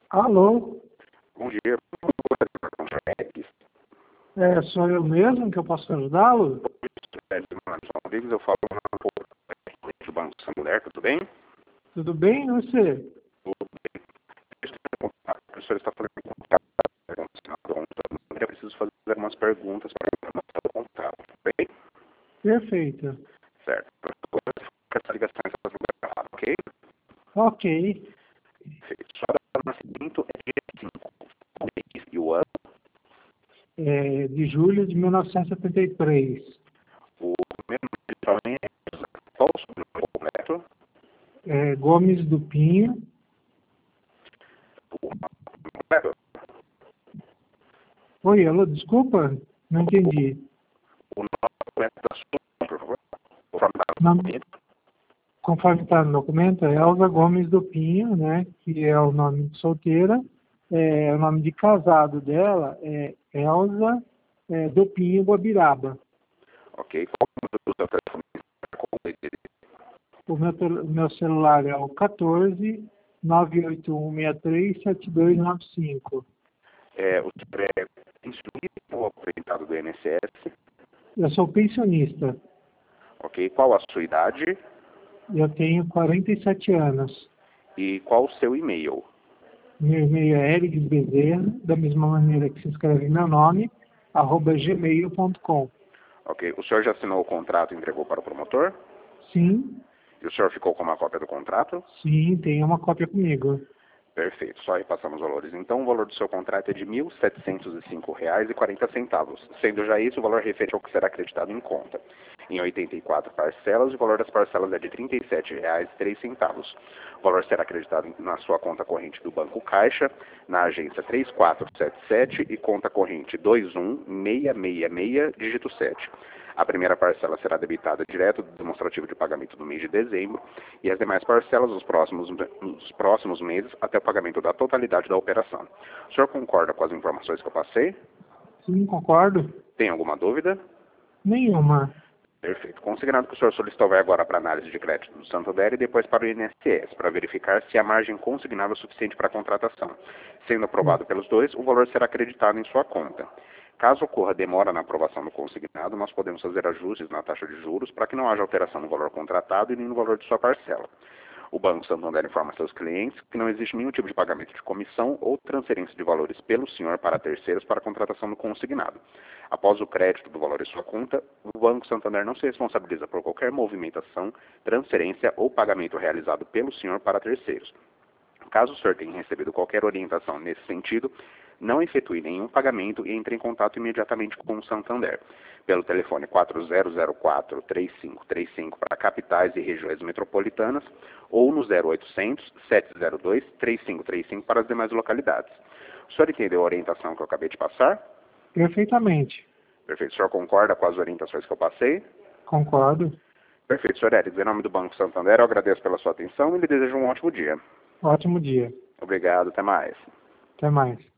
Alô? Bom dia, Sou eu mesmo que eu posso ajudá-lo? Rodrigues, eu falo do Banco Santander, tudo bem? Tudo bem, e você? O senhor está falando com o contato, eu preciso fazer algumas perguntas para a informação do contato, tudo bem? Perfeito. Certo. Essa ligação está sendo gravada, ok? Ok. Perfeito. Sua data de nascimento é dia 5 e o ano, De julho de 1973. o primeiro nome de sua mãe é qual o sobrenome completo? Gomes do Pinho. O nome completo? Oi, alô, desculpa, não entendi. O nome completo da sua mãe, por favor. O forma da Não, documento. conforme está no documento, é Elza Gomes do Pinho, né? Que é o nome de solteira. O nome de casado dela é Elza do Pinho Guabiraba. Ok. Qual o número do seu telefone? O meu celular é o 14 981637295. O senhor é instruído ou aposentado do INSS? Eu sou pensionista. Ok. Qual a sua idade Eu tenho 47 anos. e qual o seu e-mail? Meu e-mail é ericbezerra, da mesma maneira que se escreve meu nome, @gmail.com. Ok. O senhor já assinou o contrato e entregou para o promotor? Sim, E o senhor ficou com uma cópia do contrato? sim, tem uma cópia comigo. Perfeito. Só repassamos os valores. Então, o valor do seu contrato é de R$ 1.705,40, sendo já isso o valor referente ao que será acreditado em conta. Em 84 parcelas, o valor das parcelas é de R$ 37,03. O valor será acreditado na sua conta corrente do Banco Caixa, na agência 3477 e conta corrente 21666, dígito 7. A primeira parcela será debitada direto do demonstrativo de pagamento do mês de dezembro e as demais parcelas nos próximos meses até o pagamento da totalidade da operação. O senhor concorda com as informações que eu passei? Sim, concordo? Tem alguma dúvida? Nenhuma. Perfeito. Considerando que o senhor solicitou vai agora para a análise de crédito do Santander e depois para o INSS, para verificar se a margem consignável é suficiente para a contratação. Sendo aprovado pelos dois, o valor será acreditado em sua conta. Caso ocorra demora na aprovação do consignado, nós podemos fazer ajustes na taxa de juros para que não haja alteração no valor contratado e nem no valor de sua parcela. O Banco Santander informa seus clientes que não existe nenhum tipo de pagamento de comissão ou transferência de valores pelo senhor para terceiros para a contratação do consignado. Após o crédito do valor em sua conta, o Banco Santander não se responsabiliza por qualquer movimentação, transferência ou pagamento realizado pelo senhor para terceiros. Caso o senhor tenha recebido qualquer orientação nesse sentido, não efetue nenhum pagamento e entre em contato imediatamente com o Santander, pelo telefone 4004-3535 para capitais e regiões metropolitanas ou no 0800-702-3535 para as demais localidades. O senhor entendeu a orientação que eu acabei de passar? Perfeitamente. Perfeito. O senhor concorda com as orientações que eu passei? Concordo. Perfeito, senhor Eric. Em nome do Banco Santander, eu agradeço pela sua atenção e lhe desejo um ótimo dia. Ótimo dia. Obrigado, até mais. Até mais.